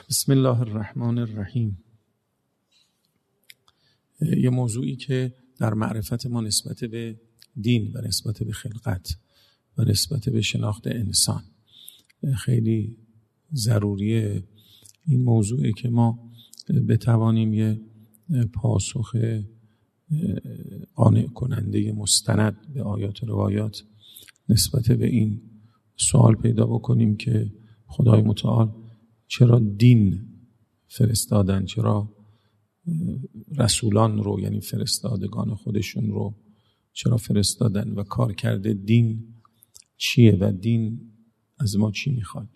بسم الله الرحمن الرحیم. یه موضوعی که در معرفت ما نسبت به دین و نسبت به خلقت و نسبت به شناخت انسان خیلی ضروریه. این موضوعی که ما بتوانیم یه پاسخ قانع کننده مستند به آیات و روایات نسبت به این سوال پیدا بکنیم که خدای متعال چرا دین فرستادن، چرا رسولان رو یعنی فرستادگان خودشون رو چرا فرستادن و کار کرده دین چیه و دین از ما چی میخواد.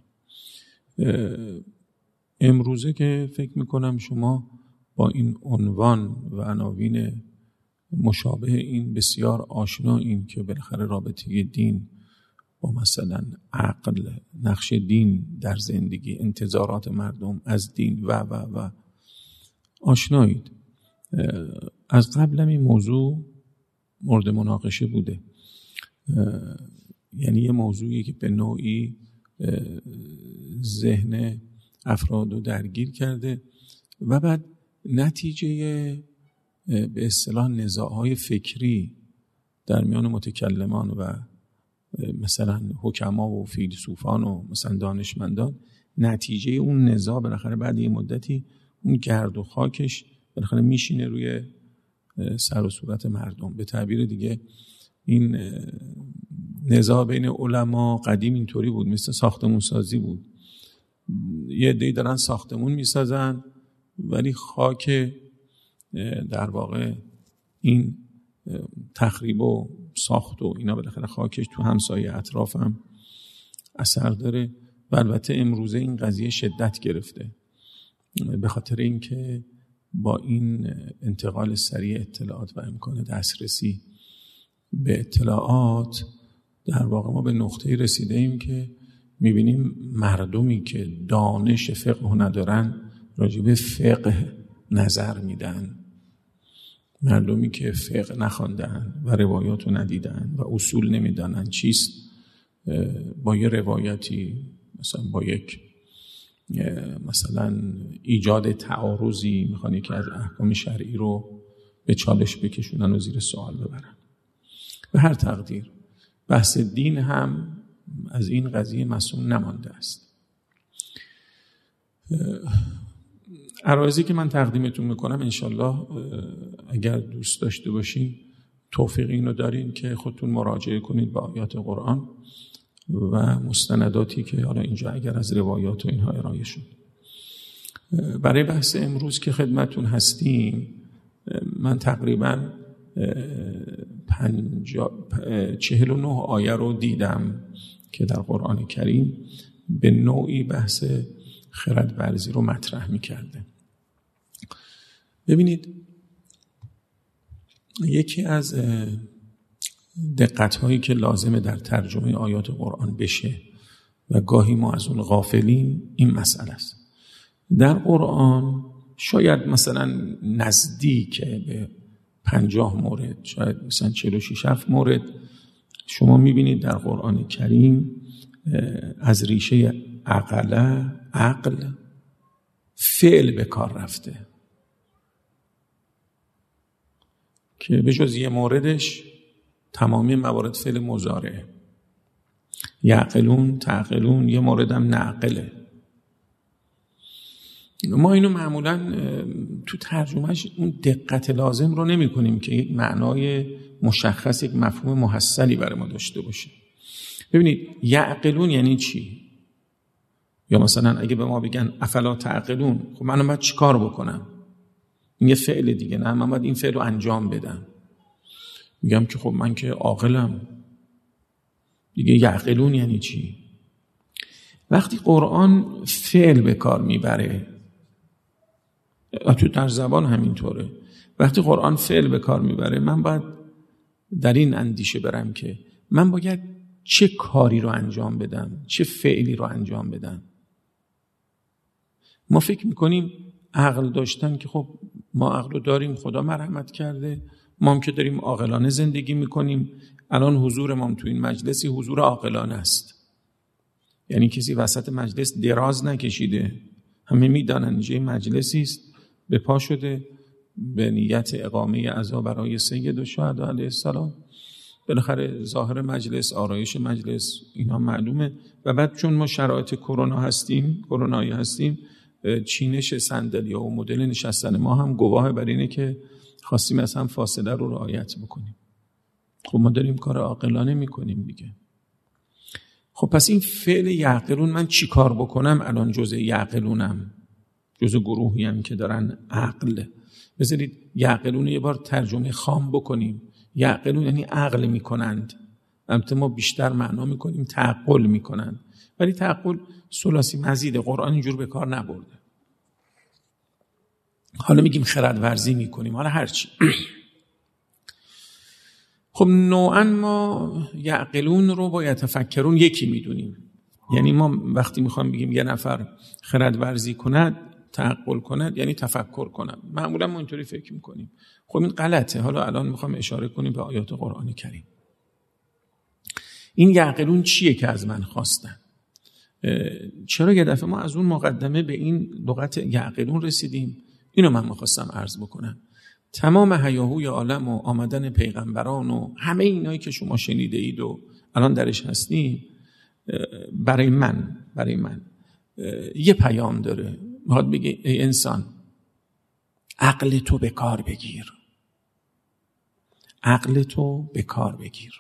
امروزه که فکر میکنم شما با این عنوان و عناوین مشابه این بسیار آشنایین که بالاخره رابطه دین با مثلا عقل، نقش دین در زندگی، انتظارات مردم از دین و آشنایید. از قبل هم این موضوع مورد مناقشه بوده، یعنی یه موضوعی که به نوعی ذهن افراد رو درگیر کرده و بعد نتیجه به اصطلاح نزاع‌های فکری در میان متکلمان و مثلا حکما و فیلسوفان و مثلا دانشمندان، نتیجه اون نزاع بالاخره بعد یه مدتی اون گرد و خاکش بالاخره میشینه روی سر و صورت مردم. به تعبیر دیگه این نزاع بین علما قدیم اینطوری بود، مثل ساختمون سازی بود. یه عده‌ای دارن ساختمون میسازن ولی خاک در واقع این تخریب و ساخت و اینا بالاخره خاکش تو همسایه اطراف هم اثر داره. و البته امروزه این قضیه شدت گرفته به خاطر اینکه با این انتقال سریع اطلاعات و امکان دسترسی به اطلاعات در واقع ما به نقطه‌ای رسیده ایم که می‌بینیم مردمی که دانش فقه ندارن راجع به فقه نظر میدن، مردمی که فقه نخواندن و روایات رو ندیدن و اصول نمیدانن چیست، با یه روایتی مثلا با یک مثلا ایجاد تعارضی میخوان یکی از احکام شرعی رو به چالش بکشونن و زیر سوال ببرن. به هر تقدیر بحث دین هم از این قضیه معصوم نمانده است. عرایضی که من تقدیمتون میکنم انشالله اگر دوست داشته باشین توفیق اینو دارین که خودتون مراجعه کنید به آیات قرآن و مستنداتی که حالا اینجا اگر از روایات و اینها ارائه شد. برای بحث امروز که خدمتون هستیم من تقریبا 49 آیه رو دیدم که در قرآن کریم به نوعی بحث خردورزی رو مطرح می‌کرده. ببینید یکی از دقت‌هایی که لازمه در ترجمه آیات قرآن بشه و گاهی ما از اون غافلیم این مسئله است. در قرآن شاید مثلا نزدیک به 50 مورد، شاید مثلا 46 مورد شما می‌بینید در قرآن کریم از ریشه عقل فعل به کار رفته که به جز یه موردش تمامی موارد فعل مضارعه، یعقلون تعقلون، یه موردم نعقله. ما اینو معمولا تو ترجمهش اون دقت لازم رو نمی کنیم که یک معنای مشخص، یک مفهوم محصلی برای ما داشته باشه. ببینید یعقلون یعنی چی؟ یا مثلا اگه به ما بگن افلا تعقلون، خب من باید چی کار بکنم؟ این یه فعل دیگه، نه من باید این فعل رو انجام بدم. میگم که خب من که عاقلم دیگه. یعقلون یعنی چی؟ وقتی قرآن فعل به کار میبره، تو در زبان همینطوره، وقتی قرآن فعل به کار میبره من باید در این اندیشه برم که من باید چه کاری رو انجام بدم، چه فعلی رو انجام بدم. ما فکر میکنیم عقل داشتن که خب ما عقل رو داریم، خدا مرحمت کرده، ما هم که داریم عاقلانه زندگی میکنیم. الان حضور ما تو این مجلسی حضور عاقلانه است، یعنی کسی وسط مجلس دراز نکشیده، همه میدانند اینجا مجلسی است به پا شده به نیت اقامه عزا برای سید الشهدا علیه السلام. بالاخره ظاهر مجلس، آرایش مجلس اینا معلومه. و بعد چون ما شرایط کرونایی هستیم، چینش صندلی و مدل نشستن ما هم گواه بر اینه که خواستیم از هم فاصله رو رعایت بکنیم. خب ما داریم کار عاقلانه میکنیم دیگه. خب پس این فعل یعقلون، من چی کار بکنم الان جزء یعقلونم، جزء گروهیم که دارن عقل. بذارید یعقلون یه بار ترجمه خام بکنیم. یعقلون یعنی عقل میکنند. البته ما بیشتر معنا میکنیم تعقل میکنند، ولی تعقل ثلاثی مزیده، قرآن اینجور به کار نبرده. حالا میگیم خردورزی میکنیم، حالا هرچی. خب نوعا ما یعقلون رو با یتفکرون یکی میدونیم. یعنی ما وقتی میخوام بگیم یه نفر خردورزی کند، تعقل کند، یعنی تفکر کند. معمولا ما اینطوری فکر میکنیم. خب این غلطه. حالا الان میخوام اشاره کنیم به آیات قرآن کریم. این یعقلون چیه که از من خواستن؟ چرا یه دفعه ما از اون مقدمه به این لغت یعقلون رسیدیم؟ اینو من میخواستم عرض بکنم. تمام هیاهوی عالم و آمدن پیغمبران و همه اینایی که شما شنیده اید و الان درش هستیم، برای من یه پیام داره. میخواد بگه ای انسان، عقل تو به کار بگیر. عقل تو به کار بگیر.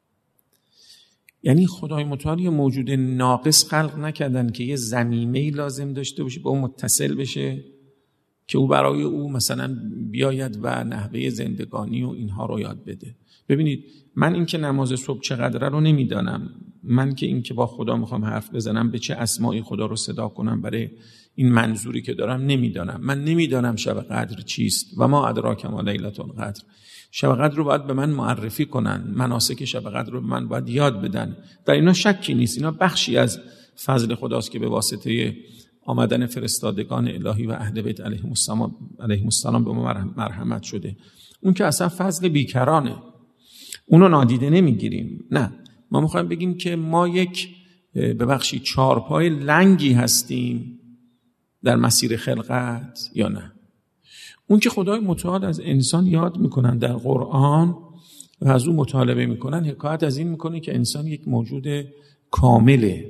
یعنی خدای متعال یه موجود ناقص خلق نکردن که یه ضمیمه‌ای لازم داشته باشه با اون متصل بشه که او برای او مثلا بیاید و نحوه زندگانی و اینها رو یاد بده. ببینید من این که نماز صبح چقدره رو نمیدانم، من که این که با خدا میخوام حرف بزنم به چه اسمائی خدا رو صدا کنم برای این منظوری که دارم نمیدانم. من نمیدانم شب قدر چیست و ما ادراک ما لیلة القدر. شب قدر رو باید به من معرفی کنن، مناسک شب قدر رو به من باید یاد بدن. در اینا شکی نیست، اینا بخشی از فضل خداست که به واسطه آمدن فرستادگان الهی و اهل بیت علیهم السلام به ما مرحمت شده. اون که اصلا فضل بیکرانه، اونو نادیده نمیگیریم. نه، ما میخوایم بگیم که ما یک ببخشید چارپای لنگی هستیم در مسیر خلقت یا نه. اون که خدای متعال از انسان یاد میکنن در قرآن و از اون مطالبه میکنن، حکایت از این میکنه که انسان یک موجود کامله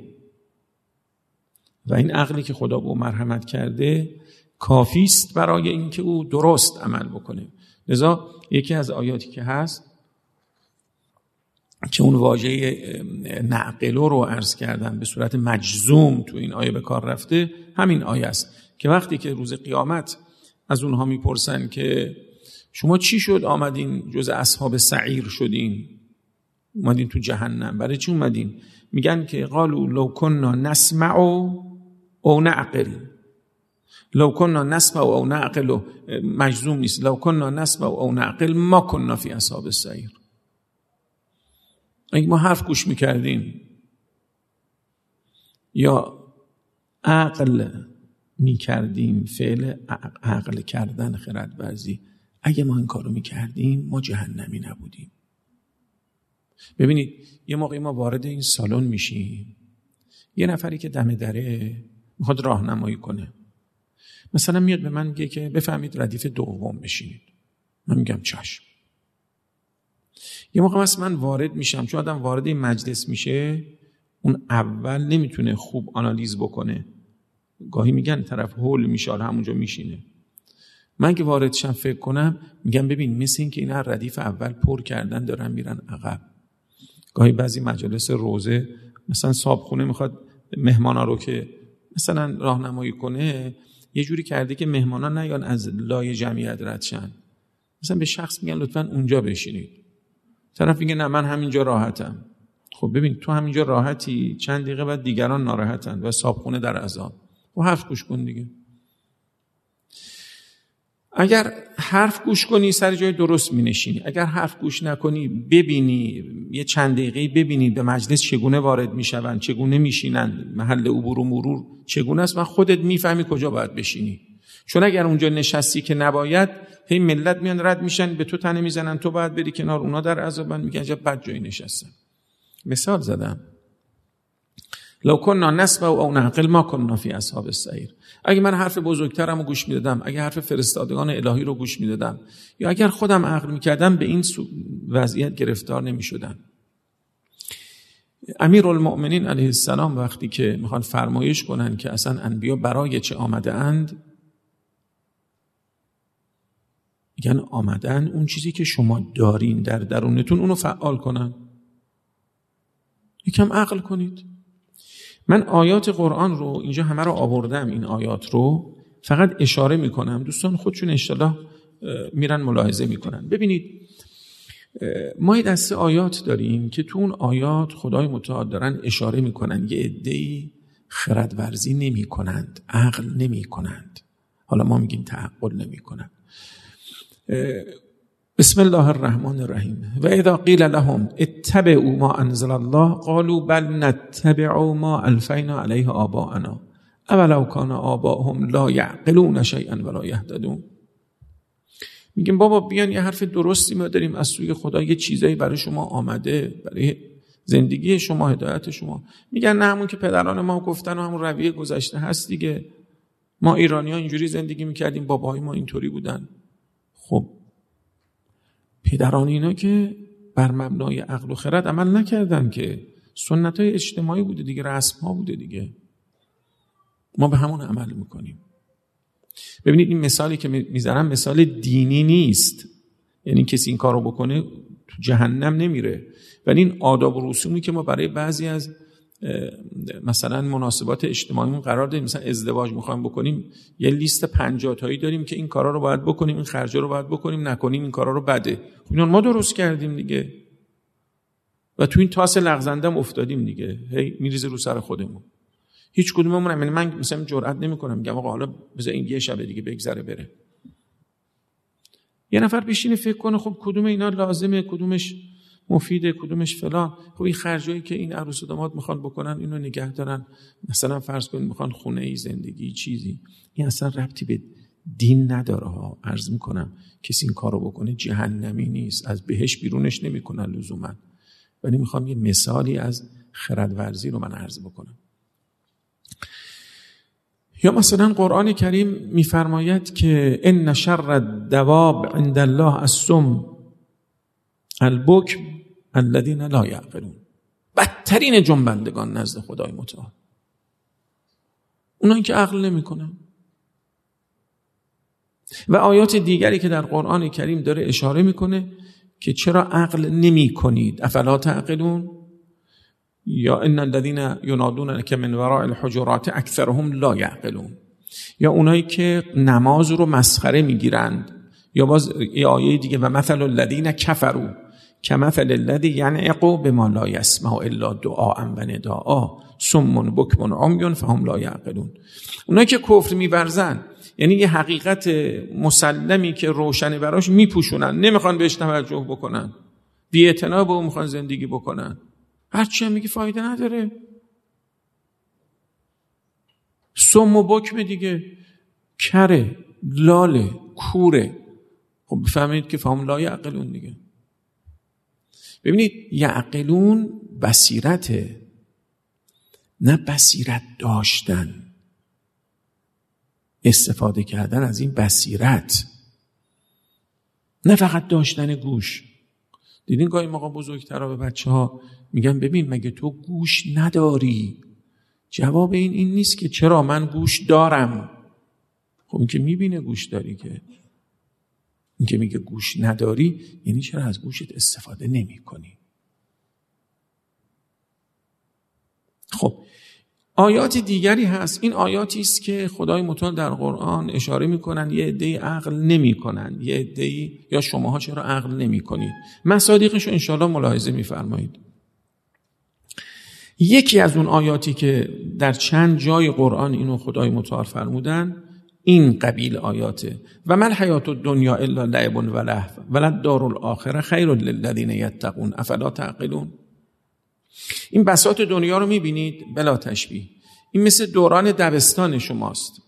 و این عقلی که خدا به او مرحمت کرده کافی است برای اینکه او درست عمل بکنه. لذا یکی از آیاتی که هست که اون واژه نعقلو رو عرض کردم به صورت مجزوم تو این آیه به کار رفته، همین آیه است که وقتی که روز قیامت از اونها میپرسن که شما چی شد آمدین جز اصحاب سعیر شدین، اومدین تو جهنم، برای چی اومدین؟ میگن که قالوا لو كنا نسمع او نعقل. لو كنا نسمع او نعقل مجزوم نیست، لو كنا نسمع او نعقل ما كنا فی اصحاب السعیر. اگه ما حرف گوش میکردیم یا عقل میکردیم، فعل عقل کردن خردورزی، اگه ما این کارو میکردیم ما جهنمی نبودیم. ببینید یه موقعی ما وارد این سالن میشیم، یه نفری که دم دره میخواد راهنمایی کنه، مثلا میاد به من میگه که بفهمید ردیف دوم بشینید. من میگم چشم. یه موقع من وارد میشم، چون آدم وارد این مجلس میشه اون اول نمیتونه خوب آنالیز بکنه، گاهی میگن طرف هول میشه همونجا میشینه. من که وارد شم فکر کنم میگم ببین مثل این که اینا ردیف اول پر کردن دارن میرن عقب. گاهی بعضی مجالس روزه مثلا صاحبخونه میخواد مهمانا رو که مثلا راهنمایی کنه یه جوری کرده که مهمانا نیان از لای جمعیت رد شن، مثلا به شخص میگن لطفاً اونجا بشینید، طرف میگه نه من همینجا راحتم. خب ببین تو همینجا راحتی، چند دقیقه بعد دیگران ناراحتن و صاحبخونه در عذاب. و حرف گوش کن دیگه. اگر حرف گوش کنی سر جای درست می نشینی، اگر حرف گوش نکنی ببینی یه چند دقیقه ببینی به مجلس چگونه وارد می شوند، چگونه می شینند، محل عبور و مرور چگونه است و خودت می فهمی کجا باید بشینی. چون اگر اونجا نشستی که نباید، هی ملت میان رد میشن به تو تنه میزنن، تو باید بری کنار، اونا در عذابن، میگن عجب بد جایی نشستن. مثال زدم. لو کنا نسمع او نعقل ما کنا فی اصحاب السعیر. اگه من حرف بزرگترم رو گوش میدادم، اگه حرف فرستادگان الهی رو گوش میدادم، یا اگر خودم عقل میکردم، به این وضعیت گرفتار نمیشدم. امیرالمؤمنین علیه السلام وقتی که میخوان فرمایش کنن که اصلا انبیا برای چه آمده اند، میگن آمدن اون چیزی که شما دارین در درونتون اونو فعال کنن. یکم عقل کنید. من آیات قرآن رو اینجا همه رو آوردم، این آیات رو فقط اشاره میکنم، دوستان خودشون انشالله میرن ملاحظه میکنن. ببینید ما یه دسته آیات داریم که تو اون آیات خدای متعال دارن اشاره میکنن یه عده‌ای خردورزی نمی کنند، عقل نمی کنند. حالا ما میگیم تعقل نمی کنند. بسم الله الرحمن الرحیم. و اذا قیل لهم اتبعوا ما انزل الله قالوا بل نتبع ما الفینا علیه آباءنا اولو کان آباؤهم لا یعقلون شیئا ولا یهتدون. میگیم بابا بیان یه حرف درستی ما داریم از سوی خدا، یه چیزایی برای شما آمده، برای زندگی شما، هدایت شما. میگن نه، همون که پدران ما گفتن و همون رویه گذشته هست دیگه. ما ایرانی‌ها اینجوری زندگی میکردیم، باباهای ما اینطوری بودن. خب پدران اینا که بر مبنای عقل و خرد عمل نکردن، که سنت‌های اجتماعی بوده دیگه، رسم‌ها بوده دیگه. ما به همون عمل میکنیم. ببینید این مثالی که میذارم مثال دینی نیست، یعنی کسی این کارو بکنه تو جهنم نمیره، ولی این آداب و رسومی که ما برای بعضی از مثلا مناسبات اجتماعیمون قرار داریم، مثلا ازدواج میخوایم بکنیم، یه لیست 50 تایی داریم که این کارا رو باید بکنیم، این خرجا رو باید بکنیم، نکنیم این کارا رو بده. اینا ما درست کردیم دیگه و تو این تاس لغزندم افتادیم دیگه، هی میریزه رو سر خودمون. هیچ کدوممون هم، من مثلا جرئت نمی‌کنم میگم آقا حالا بذار این یه شب دیگه بگذره بره. یه نفر بشینه فکر کنه خب کدوم اینا لازمه، کدومش مفیده، کدومش فلان. خب این خرجایی که این عروس و داماد میخوان بکنن اینو نگه دارن، مثلا فرض کنید میخوان خونه‌ای، زندگی، چیزی، این اصلا ربطی به دین نداره ها. عرض میکنم کسی این کارو بکنه جهنمی نیست، از بهش بیرونش نمیکنن لزوما، ولی میخوام یه مثالی از خردورزی رو من عرض بکنم. یا مثلا قرآن کریم میفرماید که ان شر الدواب عند الله الصم البکم الذین لا یعقلون. بدترین جنبندگان نزد خدای متعال اونایی که عقل نمیکنن. و آیات دیگری که در قرآن کریم داره اشاره میکنه که چرا عقل نمی کنید، افلا تعقلون. یا ان الذين ينادونك من وراء الحجرات اکثرهم لا یعقلون. یا اونایی که نماز رو مسخره میگیرند. یا باز یه آیه دیگه و مثل الذين كفروا كمثل الذي ينعق بما لا يسمع الا دعاء و نداء صم بكم عمي فهم لا یعقلون. اونایی که کفر می‌ورزن، یعنی یه حقیقت مسلمی که روشنه براش میپوشونن، نمیخوان بهش توجه بکنن، بی‌اعتنا به اون میخوان زندگی بکنن، هرچی هم میگی فایده نداره. صم و بکم دیگه، کره، لاله، کوره. خب بفهمید که فهم لا یعقلون دیگه. ببینید یعقلون بصیرته، نه بصیرت داشتن، استفاده کردن از این بصیرت، نه فقط داشتن گوش. دیدین گاهی موقع بزرگترها به بچه‌ها میگن ببین مگه تو گوش نداری؟ جواب این نیست که چرا، من گوش دارم. خب این که میبینه گوش داری، که این که میگه گوش نداری یعنی چرا از گوشت استفاده نمی کنی؟ خب آیات دیگری هست. این آیاتی است که خدای متعال در قرآن اشاره میکنن یه عده‌ای عقل نمیکنن، یه عده‌ای، یا شماها چرا عقل نمیکنید. مصادیقش رو انشاءالله ملاحظه میفرمایید. یکی از اون آیاتی که در چند جای قرآن اینو خدای متعال فرمودن این قبیل آیاته: و ما الحیات الدنیا الا لعب و لهو وللدار الاخره خیر للذین یتقون افلا تعقلون. این بساط دنیا رو میبینید بلا تشبیه، این مثل دوران دبستان شماست.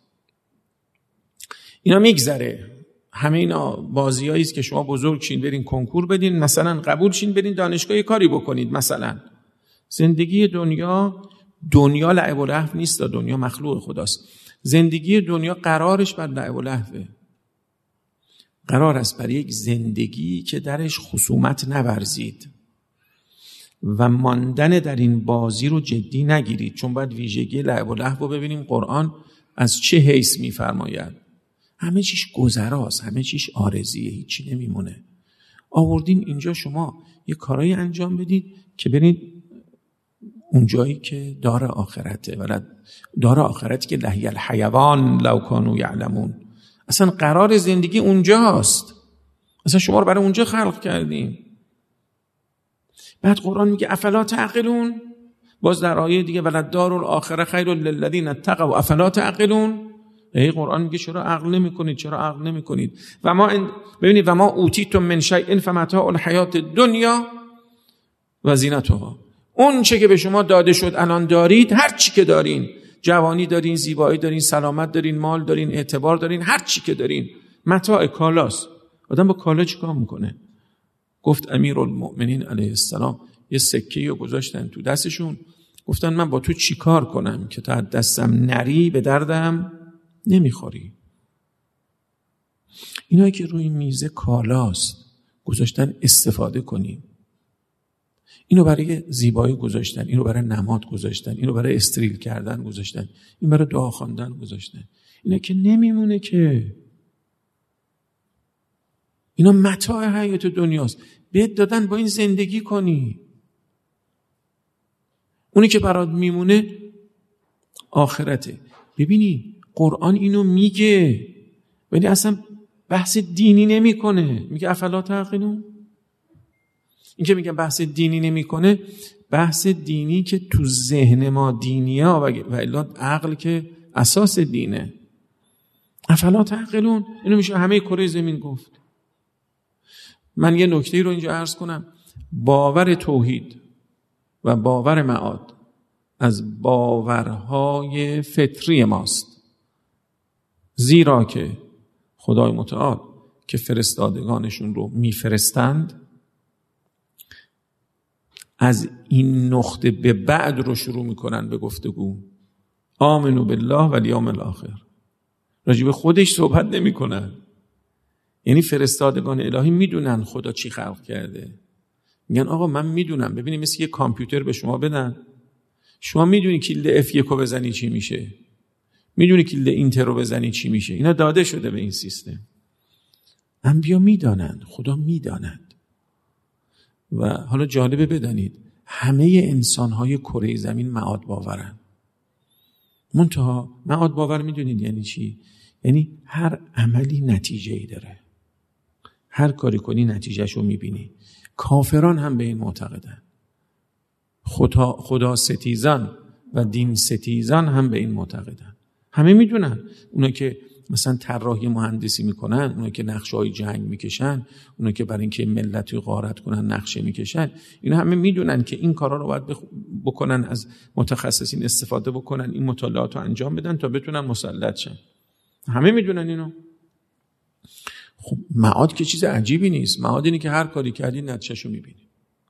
اینا میگذره، همه اینا بازیایی است که شما بزرگ شین برین کنکور بدین، مثلا قبول شین برین دانشگاه کاری بکنید. مثلا زندگی دنیا دنیا لعب و لهو نیست، دنیا مخلوق خداست. زندگی دنیا قرارش بر لعب و لهوه. قرار است بر یک زندگی که درش خصومت نورزید و ماندن در این بازی رو جدی نگیرید، چون باید ویژگی لعب و لهو رو ببینیم قرآن از چه حیث می‌فرماید. همه چیش گذراست، همه چیش عارضیه، هیچی نمیمونه. آوردیم اینجا شما یه کارایی انجام بدید که برید اون جایی که دار آخرته، ولی دار آخرتی که لهی الحیوان لو کانوا یعلمون. اصلا قرار زندگی اونجاست، اصلا شما رو برای اونجا خلق کردیم. بعد قرآن میگه افلا تعقلون، باز در آیه دیگه ولد دار الاخره خیر للذین اتقوا افلا تعقلون. قرآن میگه چرا عقل نمی‌کنید، چرا عقل نمی‌کنید؟ ببینید و ما اوتیتم من شیء فمتاع الحیات الدنیا و زینتها. اون چه که به شما داده شد الان دارید، هر چی که دارین، جوانی دارین، زیبایی دارین، سلامت دارین، مال دارین، اعتبار دارین، هر چی که دارین متاع کالاست. آدم با کالا چیکار میکنه؟ گفت امیرالمؤمنین علیه السلام یه سکه‌ای رو گذاشتن تو دستشون، گفتن من با تو چیکار کنم که تا دستم نری به دردم نمیخوری. اینایی که روی میزه کالاست گذاشتن استفاده کنیم. اینو برای زیبایی گذاشتن، اینو برای نماد گذاشتن، اینو برای استریل کردن گذاشتن، این برای دعا خواندن گذاشتن. اینا که نمیمونه که. اینا متاع حیات دنیاست، بهت دادن با این زندگی کنی. اونی که برات میمونه آخرته. ببینی قرآن اینو میگه ولی اصلا بحث دینی نمیکنه. میگه افلا تعقلون. این که میگه بحث دینی نمیکنه، بحث دینی که تو ذهن ما دینیه و الا عقل که اساس دینه. افلا تعقلون اینو میشه همه کره زمین گفت. من یه نکته رو اینجا عرض کنم. باور توحید و باور معاد از باورهای فطری ماست، زیرا که خدای متعال که فرستادگانشون رو میفرستند از این نقطه به بعد رو شروع میکنن به گفتگو. آمنو بالله و الیوم الاخر. راجع به خودش صحبت نمیکنن. یعنی فرستادگان الهی میدونن خدا چی خلق کرده. میگن آقا من میدونم. ببینید مثل یه کامپیوتر به شما بدن، شما میدونی کلید F1 رو بزنی چی میشه، میدونی کلید اینتر رو بزنی چی میشه. اینا داده شده به این سیستم. انبیا میدانند، خدا میداند. و حالا جالبه بدانید همه انسان‌های کره زمین معاد باورن. منتها معاد باور میدونید یعنی چی؟ یعنی هر عملی نتیجه‌ای داره، هر کاری کنی نتیجهشو میبینی. کافران هم به این معتقدن. خدا ستیزان و دین ستیزان هم به این معتقدن. همه میدونن. اونا که مثلا طراحی مهندسی میکنن، اونا که نقشه‌های جنگ میکشن، اونا که برای اینکه ملت رو غارت کنن نقشه میکشن، اینا همه میدونن که این کارا رو باید بکنن، از متخصصین استفاده بکنن، این مطالعات رو انجام بدن تا بتونن مسلط شن. همه میدونن اینو. خب معاد که چیز عجیبی نیست. معاد اینه که هر کاری کردی نتیجه‌شو میبینی.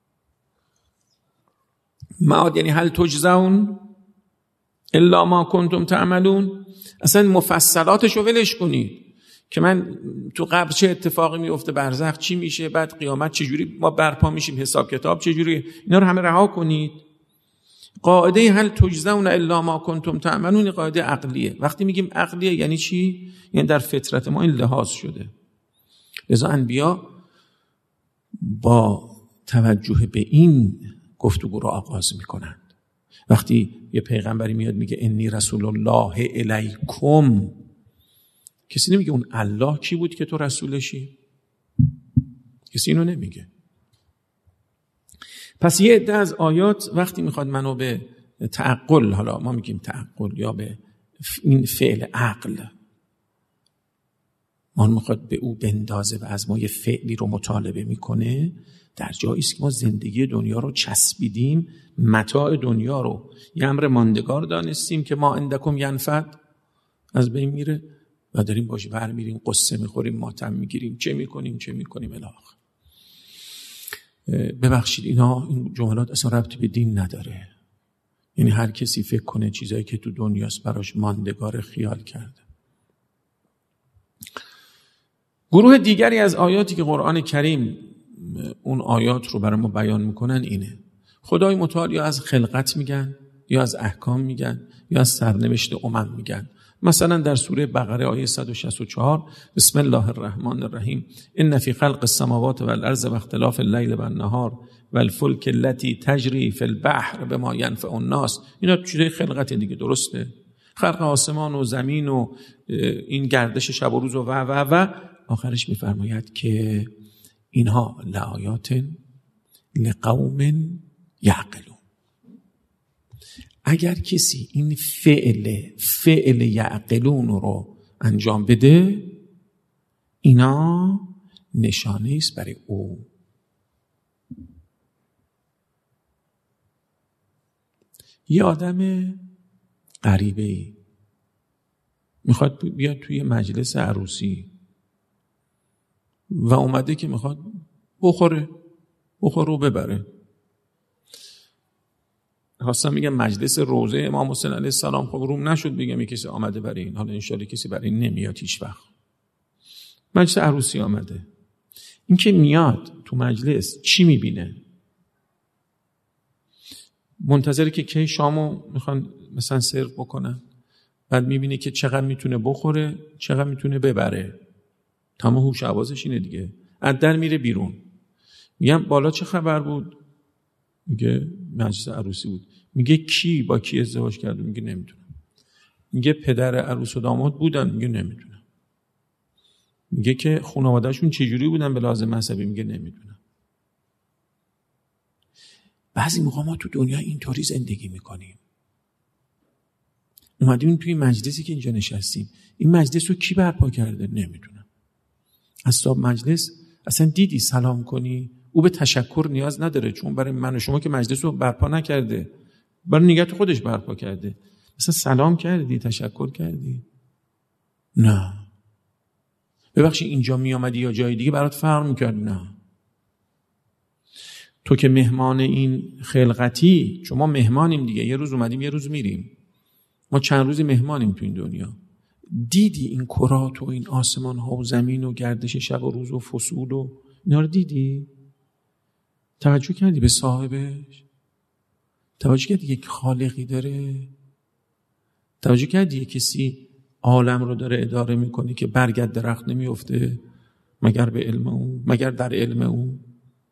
معاد یعنی هل تجزون الا ما کنتم تعملون. اصلا مفصلاتشو ولش کنید که من تو قبر چه اتفاقی میفته، برزخ چی میشه، بعد قیامت چجوری ما برپا میشیم، حساب کتاب چجوری، اینا رو همه رها کنید. قاعده هل تجزون الا ما کنتم تعملون قاعده عقلیه. وقتی میگیم عقلیه یعنی چی؟ یعنی در فطرت ما این لحاظ شده. لذا انبیا با توجه به این گفتگو رو آغاز میکنند. وقتی یه پیغمبری میاد میگه انی رسول الله الیکم، کسی نمیگه اون الله کی بود که تو رسولشی؟ کسی اینو نمیگه. پس یه عده از آیات وقتی میخواد منو به تعقل، حالا ما میگیم تعقل یا به این فعل عقل، ما میخواد به او بندازه و از ما یه فعلی رو مطالبه میکنه، در جایی است که ما زندگی دنیا رو چسبیدیم، متاع دنیا رو یه امر ماندگار دانستیم که ما عندکم ینفد، از بین میره و داریم باش ور میریم، قصه میخوریم، ماتم میگیریم، چه میکنیم الی آخر. ببخشید این جملات اصلا ربطی به دین نداره. یعنی هر کسی فکر کنه چیزایی که تو دنیاست براش ماندگار خیال کرده. گروه دیگری از آیاتی که قرآن کریم اون آیات رو برای ما بیان میکنن اینه: خدای متعال یا از خلقت میگن، یا از احکام میگن، یا از سرنوشت امم میگن. مثلا در سوره بقره آیه 164: بسم الله الرحمن الرحیم ان فی خلق السماوات والارض واختلاف اللیل والنهار والفلک التي تجری فی البحر بما ینفع الناس. اینا چیزای خلقت دیگه، درسته؟ خلق آسمان و زمین و این گردش شب و روز و آخرش میفرماید که اینها لآیات لقوم یعقلون. اگر کسی این فعل یعقلون رو انجام بده، اینا نشانه است برای او. یه آدم غریبه‌ای میخواد بیاد توی مجلس عروسی و اومده که میخواد بخوره و ببره. خواستم میگم مجلس روضه امام حسین علیه السلام، خب روم نشد بگم کسی آمده برای این. حالا انشالله کسی برای این نمیاد هیچ وقت. مجلس عروسی آمده، این که میاد تو مجلس چی میبینه؟ منتظره که کی شامو میخوان مثلا سرو بکنن، بعد میبینه که چقدر میتونه بخوره، چقدر میتونه ببره. تمام هوش حواسش اینه دیگه. از در میره بیرون، میگم بالا چه خبر بود؟ میگه مجلس عروسی بود. میگه کی با کی ازدواج کرده؟ میگه نمیدونم. میگه پدر عروس و داماد بودن؟ میگه نمیدونم. میگه که خانواده‌شون چجوری بودن به لحاظ مذهبی؟ میگه نمیدونم. بعضی موقع ما تو دنیا اینطوری زندگی میکنیم. اومدیم توی مجلسی که اینجا نشستیم، این مجلس رو کی برپا کرده؟ نمیدونم. اصحاب مجلس اصلا دیدی سلام کنی؟ او به تشکر نیاز نداره، چون برای من و شما که مجلس رو برپا نکرده، برای نیت خودش برپا کرده. مثلا سلام کردی؟ تشکر کردی؟ نه. ببخشید اینجا می آمدی یا جای دیگه برات فرق میکرد؟ نه. تو که مهمان این خلقتی، چون ما مهمانیم دیگه، یه روز اومدیم یه روز میریم، ما چند روزی مهمانیم تو این دنیا. دیدی این کرات و این آسمان ها و زمین و گردش شب و روز و فصول و اینا رو دیدی؟ توجه کردی به صاحبش؟ توجه کردی یک خالقی داره؟ توجه کردی یک کسی عالم رو داره اداره میکنه که برگرد درخت نمیفته مگر به علم او، مگر در علم او؟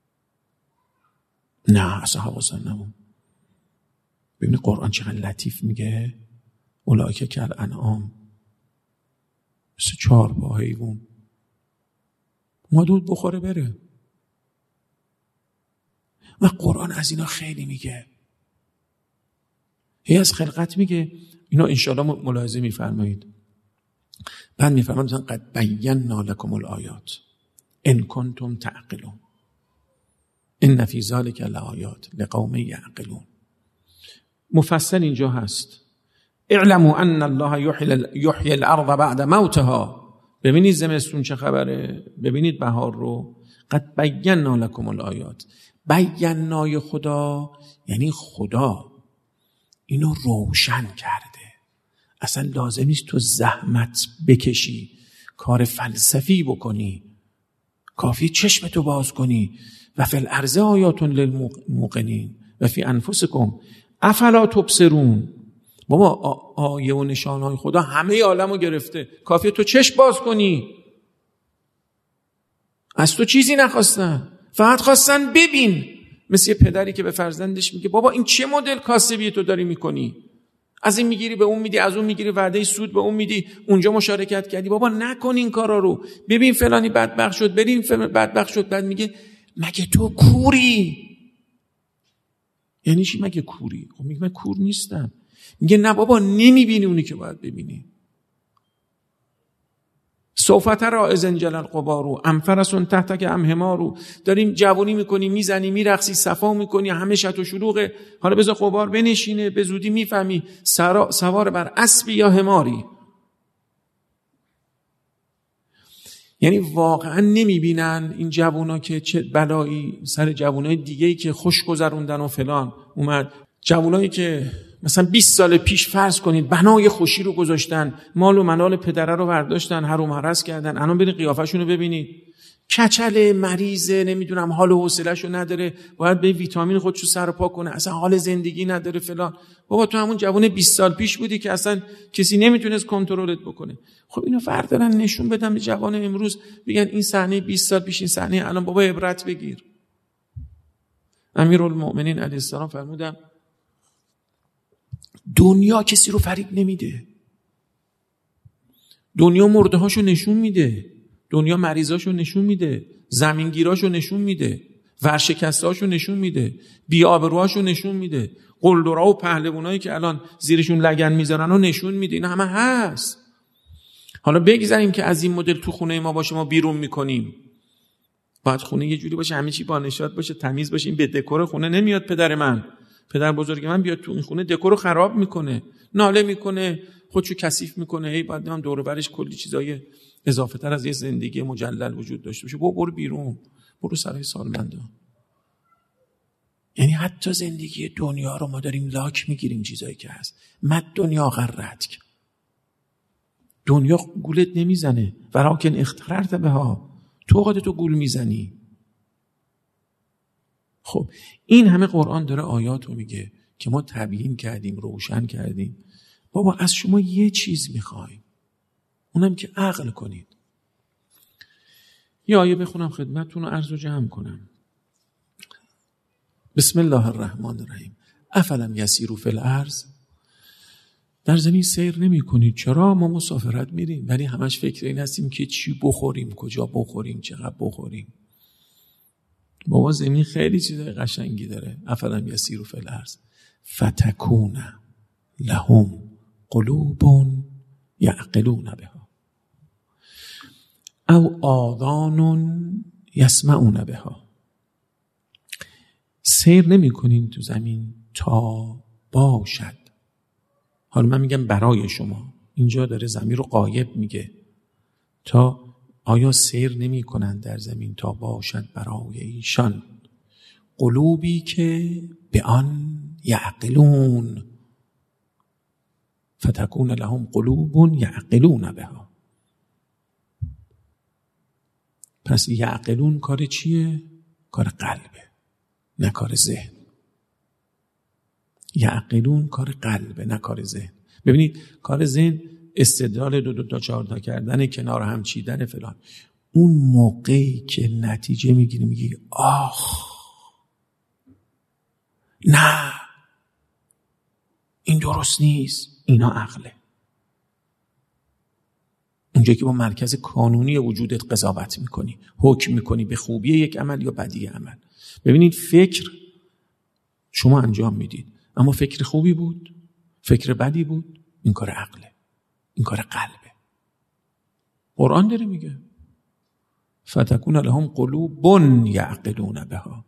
نه، اصلا حواسم نبود. ببین قرآن چقدر لطیف میگه: اولئک کالانعام، مثل 4 پا حیوان. اومد بخوره بره. و قرآن از اینا خیلی میگه. هی از خلقت میگه. اینا انشاءالله ملاحظه میفرمایید. بعد میفرماید قد بینا لکم الآیات ان کنتم تعقلون ان فی ذلک لآیات لقوم یعقلون. مفصل اینجا هست: اعلموا ان الله یحیی الارض بعد موتها. ببینید زمستون چه خبره، ببینید بهار رو. قد بینا لکم الآیات. بینای خدا یعنی خدا اینو روشن کرده. اصلا لازم نیست تو زحمت بکشی، کار فلسفی بکنی، کافی چشمتو باز کنی. و فی الارض آیات للموقنین و فی انفسکم افلا تبصرون. بابا آیه و نشانهای خدا همه عالمو گرفته، کافی تو چشم باز کنی. از تو چیزی نخواستن، فقط خواستن ببین. مثل یه پدری که به فرزندش میگه بابا این چه مدل کاسبی تو داری میکنی؟ از این میگیری به اون میدی، از اون میگیری وعده سود به اون میدی، اونجا مشارکت کردی. بابا نکن این کارا رو. ببین فلانی بدبخت شد، ببین فلانی بدبخت شد. بعد میگه مگه تو کوری؟ یعنی چی مگه کوری؟ خب میگه من کور نیستم. میگه نه بابا، نمیبینی اونی که باید ببینی. سوف تری اذا انجلی الغبار ام فرس تحتک ام حمار. داریم جوونی میکنی، میزنی، میرقصی، صفا میکنی، همه شط و شلوغه. حالا بذار غبار بنشینه، به زودی میفهمی سوار بر اسبی یا حماری. یعنی واقعا نمیبینن این جوونا که چه بلایی سر جوونای دیگه‌ای که خوش گذروندن و فلان اومد. جوونایی که مثلا 20 سال پیش فرض کنید بنای خوشی رو گذاشتن، مال و منال پدره رو برداشتن، حروم هرس کردن، الان برید قیافه‌شون رو ببینید، کچل، مریضه، نمیدونم حال و حوصله‌شو نداره، باید به ویتامین خودشو سر پا کنه، اصلا حال زندگی نداره فلان. بابا تو همون جوان 20 سال پیش بودی که اصلا کسی نمیتونست کنترلت بکنه. خب اینو بردارن نشون بدن به جوان امروز، بگن این صحنه 20 سال پیش، این صحنه الان، بابا عبرت بگیر. امیرالمؤمنین علیه السلام فرمودن دنیا کسی رو فریب نمیده. دنیا مرده هاشو نشون میده، دنیا مریضاشو نشون میده، زمینگیراشو نشون میده، ورشکستاشو نشون میده، بی‌آبروهاشو نشون میده، قلدرها و پهلوانایی که الان زیرشون لگن میذارن رو نشون میده. اینا همه هست. حالا بگذاریم که از این مدل تو خونه ما باشه، ما بیرون میکنیم. باید خونه یه جوری باشه همه چی با نشاط باشه، تمیز باشه. این به دکور خونه نمیاد. پدر بزرگ من بیاد تو این خونه دکور رو خراب میکنه، ناله میکنه، خودشو کثیف میکنه، هی بعد هم دور و برش کلی چیزای اضافه تر از یه زندگی مجلل وجود داشته باشه. برو بیرون، برو سرای سالمندان. یعنی حتی زندگی دنیا رو ما داریم لاک میگیریم، چیزایی که هست. مد دنیا غرتک، دنیا گولت نمیزنه، ولکن اختررت بها، تو خودتو گول میزنی. خب این همه قرآن داره آیات رو میگه که ما تبیین کردیم، روشن کردیم. بابا از شما یه چیز میخوایم، اونم که عقل کنید. یه آیه بخونم خدمتتون رو عرض و جمع کنم. بسم الله الرحمن الرحیم. افلم یسیروا فی الارض، در زمین سیر نمی کنید. چرا؟ ما مسافرت میریم ولی همش فکر این هستیم که چی بخوریم، کجا بخوریم، چقدر بخوریم. بابا زمین خیلی چیزای قشنگی داره. افلم یسیروا فی الارض فتکون لهم قلوب یعقلون بها او آذان یسمعون بها. سیر نمی کنین تو زمین تا باشد. حالا من میگم برای شما، اینجا داره ضمیر رو غایب میگه. تا آیا سیر نمی کنن در زمین تا باشد برای ایشان قلوبی که به آن یعقلون، فتکون لهم قلوب یعقلون بها. پس یعقلون کار چیه؟ کار قلبه، نه کار ذهن. یعقلون کار قلبه، نه کار ذهن. ببینید کار ذهن استدلال 2 تا 4 تا کردن، کنار هم چیدن فلان. اون موقعی که نتیجه میگیری میگی آخ نه این درست نیست، اینا عقله. اونجایی که با مرکز کانونی وجودت قضاوت میکنی، حکم میکنی به خوبی یک عمل یا بدی عمل. ببینید فکر شما انجام میدید، اما فکر خوبی بود، فکر بدی بود، این کار عقله، این کار قلبه. قرآن داره میگه فتکون لهم قلوب یعقلون بها.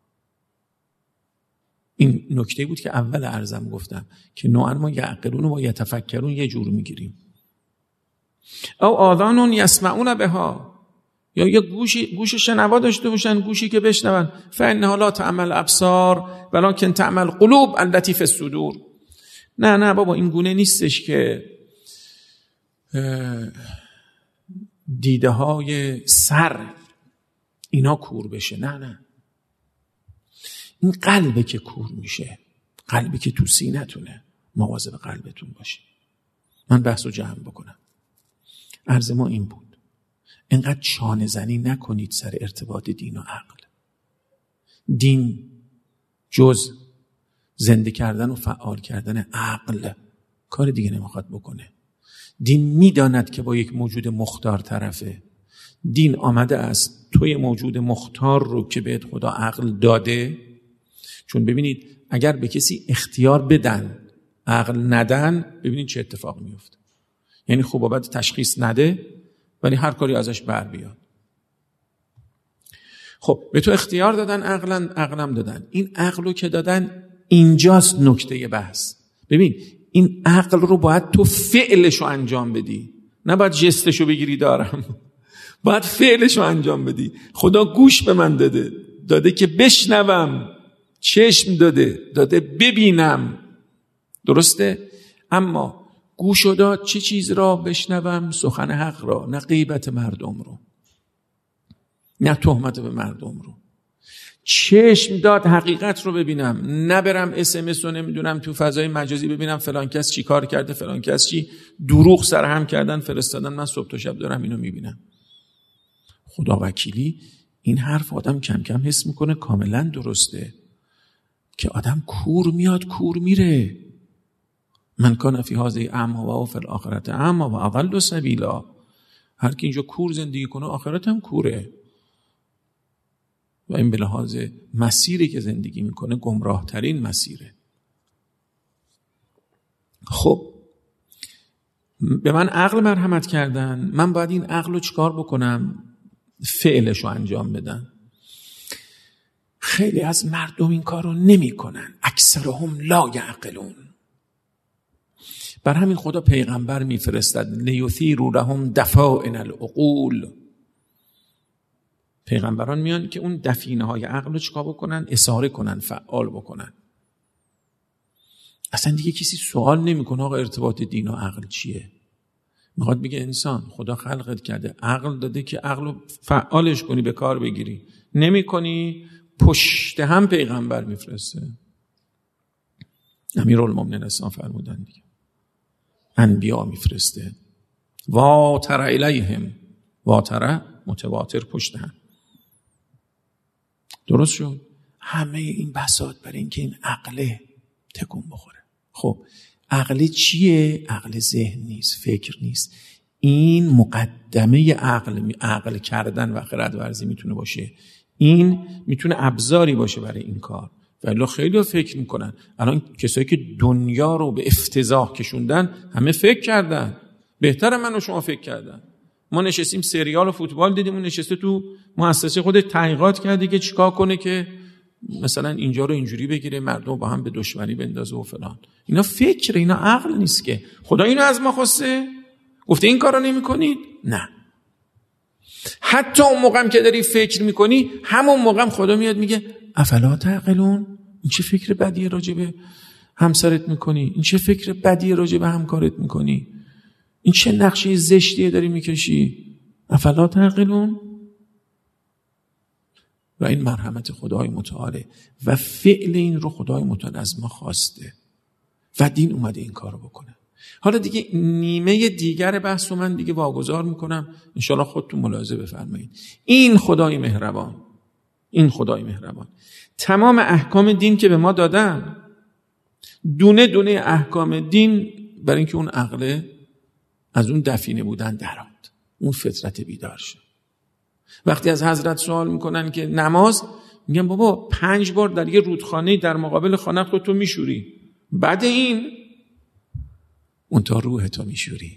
این نکته بود که اول عرضم گفتم که نوعا ما یعقلون و یتفکرون یه جور میگیریم. او آذان یسمعون بها، یا یه گوش شنوا داشته باشن، گوشی که بشنون. فانها لا تعمل ابصار ولکن تعمل قلوب التي فی الصدور. نه بابا این گونه نیستش که دیده های سر اینا کور بشه. نه این قلبه که کور میشه، قلبی که تو سینه‌تونه. مواظب قلبتون باشید. من بحثو جمع بکنم. عرض ما این بود، اینقدر چانه زنی نکنید سر ارتباط دین و عقل. دین جز زنده کردن و فعال کردن عقل کار دیگه نمیخواد بکنه. دین میداند که با یک موجود مختار طرفه. دین آمده است توی موجود مختار رو که بهت خدا عقل داده. چون ببینید اگر به کسی اختیار بدن عقل ندن، ببینید چه اتفاق میفته. یعنی خوب و بد تشخیص نده ولی هر کاری ازش بر بیاد. خب به تو اختیار دادن، عقلم دادن. این عقلو که دادن اینجاست نکته بحث. ببین این عقل رو باید تو فعلشو انجام بدی، نه باید جستشو بگیری دارم. باید فعلشو انجام بدی. خدا گوش به من داده که بشنوم، چشم داده ببینم. درسته؟ اما گوش داد چه چیز را بشنوم؟ سخن حق را، نه غیبت مردم رو، نه تهمت به مردم رو. چشم داد حقیقت رو ببینم، نه برم SMS رو نمیدونم تو فضای مجازی ببینم فلان کس چی کار کرده، فلان کس چی دروغ سرهم کردن فرستادن، من صبح تا شب دارم اینو میبینم. خدا وکیلی این حرف آدم کم کم حس میکنه کاملا درسته که آدم کور میاد کور میره. من کان فی هذه اعمی و فی الاخرة اعمی و اضل سبیلا. هر کی اینجا کور زندگی کنه آخرت هم کوره و این به لحاظ مسیری که زندگی میکنه گمراه ترین مسیره. خب به من عقل مرحمت کردن، من باید این عقل رو چیکار بکنم؟ فعلش رو انجام بدن. خیلی از مردم این کار رو نمی کنن، اکثرهم لا یعقلون. بر همین خدا پیغمبر میفرستد لیثیروا لهم دفائن العقول. پیغمبران میان که اون دفینه های عقل رو چیکار بکنن؟ اثاره کنن، فعال بکنن. اصلا دیگه کسی سوال نمیکنه آقا ارتباط دین و عقل چیه. میخواد بگه انسان خدا خلقت کرده، عقل داده که عقل رو فعالش کنی، به کار بگیری. نمی کنی، پشت هم پیغمبر میفرسته. امیرالمومنین اسلام فرمودن دیگه، انبیا میفرسته. واتر الیهم، واتر متواتر، پشت هم. درست شد؟ همه این بساط برای اینکه این عقله تکون بخوره. خب عقل چیه؟ عقل ذهن نیست، فکر نیست. این مقدمه عقل کردن و خرد ورزی میتونه باشه. این میتونه ابزاری باشه برای این کار. ولی خیلی فکر میکنن. الان کسایی که دنیا رو به افتضاح کشوندن همه فکر کردن. بهتره من و شما فکر کردن. ما نشستیم سریال و فوتبال دیدیم، اون نشسته تو مؤسسه خود تحقیقات کرده که چیکار کنه که مثلا اینجا رو اینجوری بگیره، مردم با هم به دشمنی بندازه و فلان. اینا فکر، اینا عقل نیست که. خدا اینو از ما خواسته؟ گفته این کارو نمی‌کنید؟ نه. حتی اون موقعم که داری فکر می‌کنی، همون موقعم خدا میاد میگه افلا تعقلون؟ این چه فکر بدیه راجع به همسرت می‌کنی؟ این چه فکر بدیه راجع به همکارت می‌کنی؟ این چه نقشه زشتیه داری می‌کشی؟ افلا تعقلون؟ و این مرحمت خدای متعاله و فعل این رو خدای متعال از ما خواسته و دین اومده این کار رو بکنه. حالا دیگه نیمه دیگر بحث رو من دیگه واگذار میکنم، انشالله خودتون ملاحظه بفرمایید. این خدای مهربان، این خدای مهربان تمام احکام دین که به ما دادن، دونه دونه احکام دین برای اینکه اون عقل از اون دفینه بودن درآمد، اون فطرت بیدار شد. وقتی از حضرت سوال میکنن که نماز، میگن بابا 5 بار در یه رودخانه در مقابل خانه خودتو میشوری، بعد این اون تا روحتو میشوری،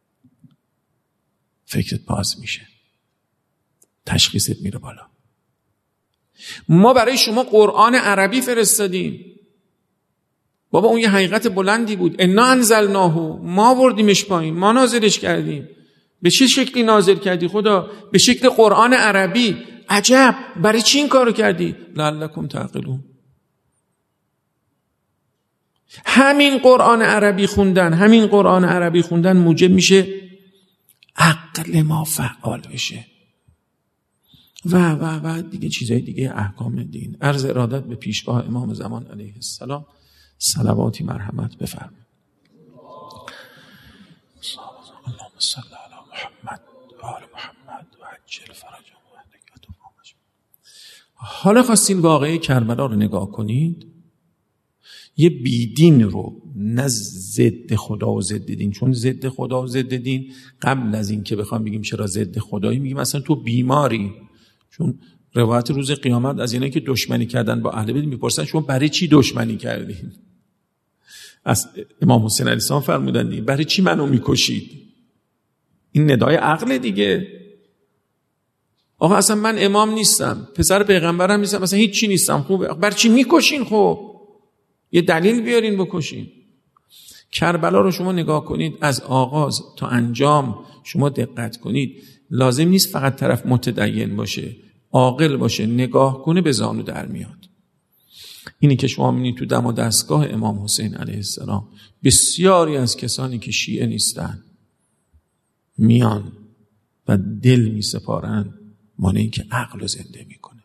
فکرت باز میشه، تشخیصت میره بالا. ما برای شما قرآن عربی فرستادیم بابا، اون یه حقیقت بلندی بود. انا انزلناه، ما بردیمش پایین، ما نازلش کردیم. به چه شکلی نازل کردی خدا؟ به شکل قرآن عربی. عجب، برای چی این کارو کردی؟ لعلکم تعقلون. همین قرآن عربی خوندن موجب میشه عقل ما فعال بشه و دیگه چیزای دیگه احکام دین. عرض ارادت به پیشگاه امام زمان علیه السلام، صلواتی مرحمت بفرمایید. اللهم صل علی محمد و آل محمد و عجل فرجهم و اهلک اجمعین. حالا خواستین واقعه کربلا رو نگاه کنید. یه بیدین رو، نه ضد خدا و ضد دین، چون ضد خدا و ضد دین قبل از این که بخوام بگیم چرا ضد خدایی، میگیم مثلا تو بیماری. چون روایت روز قیامت از اینایی که دشمنی کردن با اهل بیت میپرسن شما برای چی دشمنی کردین؟ از امام حسین علیه السلام فرمودن دیگه برای چی منو میکشید؟ این ندای عقل دیگه. آقا اصلا من امام نیستم، پسر پیغمبرم نیستم، اصلا هیچ چی نیستم، خوبه، برای چی میکشین؟ خب یه دلیل بیارین بکشین. کربلا رو شما نگاه کنید، از آغاز تا انجام شما دقت کنید، لازم نیست فقط طرف متدین باشه، عاقل باشه، نگاه کنه به زانو در میاد. اینی که شما می‌بینید تو دم و دستگاه امام حسین علیه السلام بسیاری از کسانی که شیعه نیستن میان و دل میسپارن، مانع این که عقل رو زنده میکنه.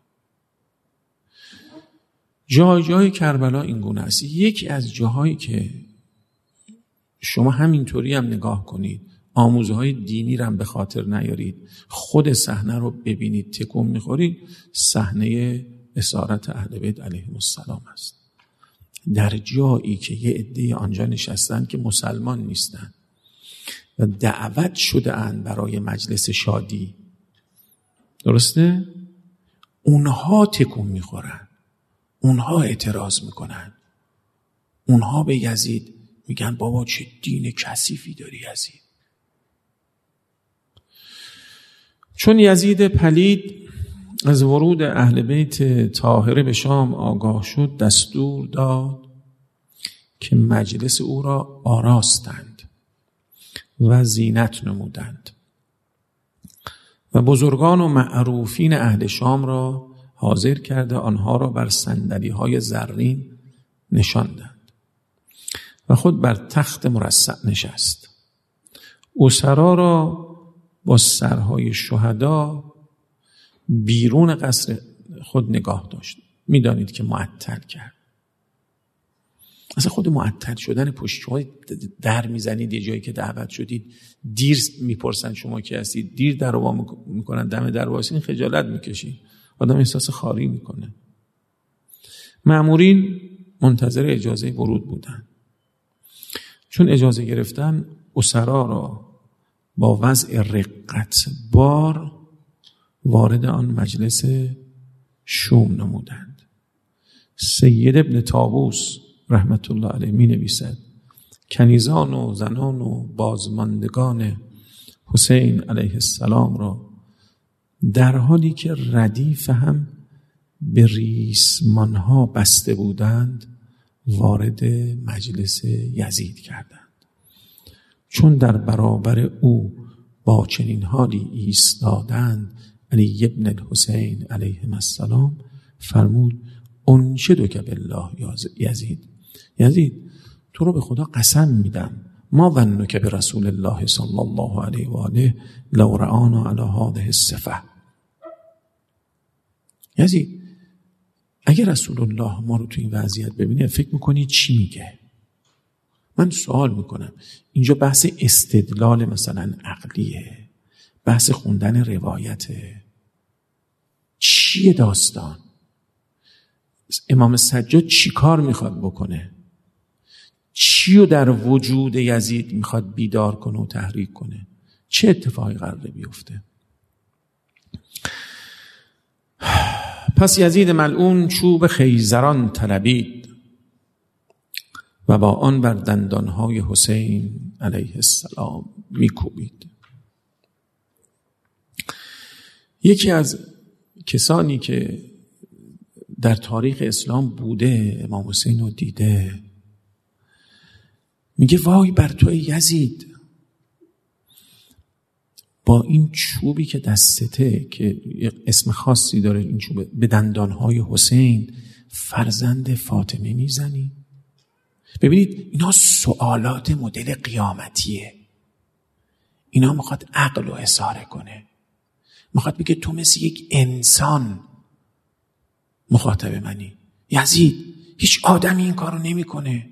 جای کربلا این گونه است. یکی از جاهایی که شما همینطوری هم نگاه کنید، آموزهای دینی رو هم به خاطر نیارید، خود صحنه رو ببینید تکون میخورید، صحنه اسارت اهل بیت علیهم السلام است. در جایی که یه عده آنجا نشستن که مسلمان نیستن و دعوت شده اند برای مجلس شادی، درسته؟ اونها تکون میخورن، اونها اعتراض میکنن، اونها به یزید میگن بابا چه دین کثیفی داری یزید. چون یزید پلید از ورود اهل بیت طاهره به شام آگاه شد، دستور داد که مجلس او را آراستند و زینت نمودند و بزرگان و معروفین اهل شام را حاضر کرده، آنها را بر صندلی‌های زرین نشاندند و خود بر تخت مرصع نشست. اسرا را با سرهای شهدا بیرون قصر خود نگاه داشت. میدانید که معطل کرد. اصلا خود معطل شدن پشت، شما در میزنید یه جایی که دعوت شدید، دیر میپرسن شما کی هستید، دیر در رو میکنن، دم در وایسین، خجالت میکشید، آدم احساس خاری میکنه. مأمورین منتظر اجازه ورود بودن. چون اجازه گرفتن، اسرا را با وضع رقت بار وارد آن مجلس شوم نمودند. سید ابن طاووس رحمت الله علیه می نویسد کنیزان و زنان و بازماندگان حسین علیه السلام را در حالی که ردیف هم به ریسمانها بسته بودند وارد مجلس یزید کردند. چون در برابر او با چنین حالی ایستادند، علی ابن الحسین علیه السلام فرمود انشدک بالله یزید، یزید تو رو به خدا قسم میدم، ما ظنک برسول الله صلی الله علیه و آله لو رآنا علی هذه الصفه. یزید اگر رسول الله ما رو تو این وضعیت ببینه فکر میکنی چی میگه؟ من سوال میکنم، اینجا بحث استدلال مثلا عقلیه، بحث خوندن روایته، چیه داستان؟ امام سجاد چی کار میخواد بکنه؟ چیو در وجود یزید میخواد بیدار کنه و تحریک کنه؟ چه اتفاقی قراره بیفته؟ پس یزید ملعون چوب خیزران طلبید و با آن بر دندانهای حسین علیه السلام میکوبید. یکی از کسانی که در تاریخ اسلام بوده، امام حسین رو دیده، میگه وای بر تو یزید، با این چوبی که دستته که اسم خاصی داره این چوب، به دندانهای حسین فرزند فاطمه میزنی؟ ببینید اینا سوالات مدل قیامتیه. اینا میخواد عقل رو اظهار کنه، میخواد بگه تو مثل یک انسان مخاطب منی. یزید هیچ آدمی این کارو نمیکنه.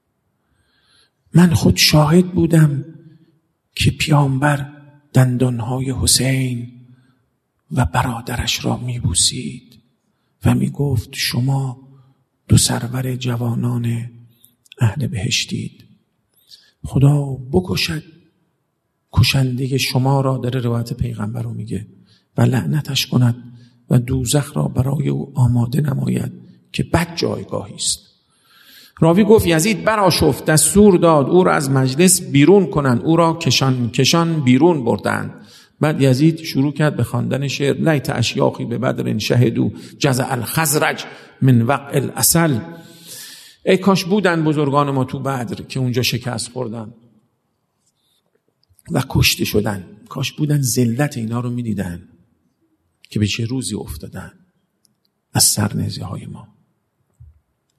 من خود شاهد بودم که پیامبر دندانهای حسین و برادرش را میبوسید و میگفت شما دو سرور جوانان اهل بهشتید، خدا بکشد کشنده شما را، در روایت پیغمبر رو میگه، و لعنتش کند و دوزخ را برای او آماده نماید که بد جایگاهی است. راوی گفت یزید برآشفت، دستور داد او را از مجلس بیرون کنند، او را کشان بیرون بردند. بعد یزید شروع کرد به خواندن شعر: لیت اشیاخی به بدر شهدوا جزع الخزرج من وقع العسل. ای کاش بودن بزرگان ما تو بدر که اونجا شکست خوردن و کشته شدن، کاش بودن ذلت اینا رو میدیدن که به چه روزی افتادن از سرنیزه های ما.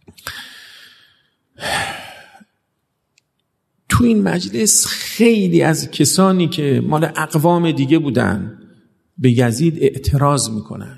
تو این مجلس خیلی از کسانی که مال اقوام دیگه بودن به یزید اعتراض میکنن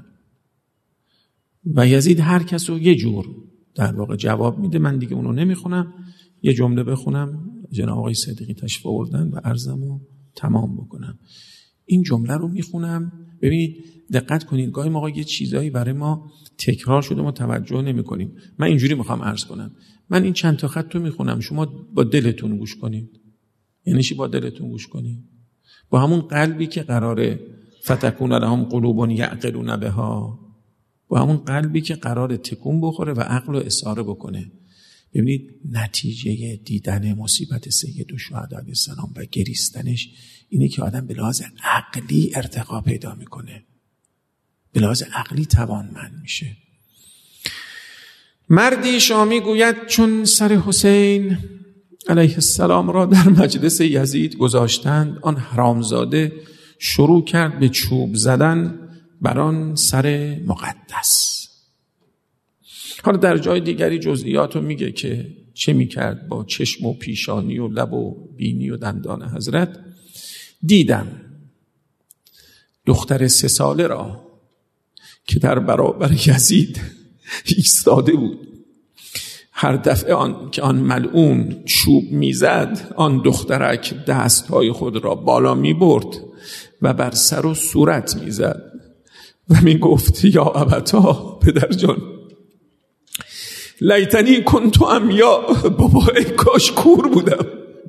و یزید هر کس رو یه جور در واقع جواب میده. من دیگه اونو نمیخونم، یه جمله بخونم، جناب آقای صدیقی تشریف آوردن و عرضمو تمام بکنم. این جمله رو میخونم، ببینید دقت کنید، گاهی موقع یه چیزایی برای ما تکرار شده ما توجه نمی‌کنیم. من اینجوری میخوام عرض کنم، من این چند تا خط رو میخونم، شما با دلتون گوش کنید. یعنی چی با دلتون گوش کنید؟ با همون قلبی که قراره فتکون لهم قلوب یعقلون بها، با همون قلبی که قراره تکون بخوره و عقل رو اثاره بکنه. ببینید نتیجه دیدن مصیبت سید الشهدا علیه السلام و گریستنش اینه که آدم به لحاظ عقلی ارتقا پیدا میکنه، به لحاظ عقلی توانمند میشه. مردی شامی گوید چون سر حسین علیه السلام را در مجلس یزید گذاشتند، آن حرامزاده شروع کرد به چوب زدن بر آن سر مقدس. حالا در جای دیگری جزئیات رو میگه که چه میکرد با چشم و پیشانی و لب و بینی و دندان حضرت. دیدم دختر 3 ساله را که در برابر یزید ایستاده بود، هر دفعه آن ملعون چوب میزد، آن دخترک دستهای خود را بالا میبرد و بر سر و صورت میزد و میگفت یا ابتا، پدر جان، لیتنی کنتو امیا، بابا ای کاش کور بودم،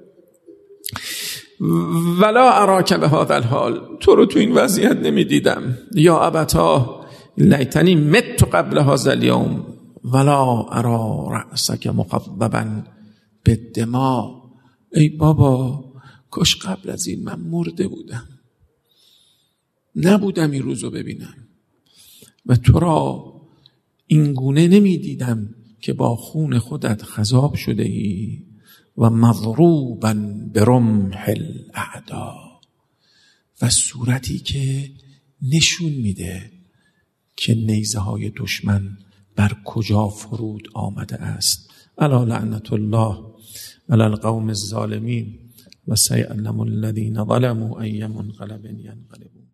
ولا اراک به هذا الحال، تو رو تو این وضعیت نمیدیدم، یا ابتا لیتنی مت قبل هذا اليوم ولا ارا رأسک مقببا بالدماء، ای بابا کاش قبل از این من مرده بودم، نبودم این روزو ببینم و تو را این گونه نمیدیدم که با خون خودت خضاب شده ای و مضروبا برمح الاعدا، و صورتی که نشون میده که نیزه های دشمن بر کجا فرود آمده است. الا لعنت الله علی القوم الظالمین و سیعلم الذین ظلموا ای منقلب ینقلبون.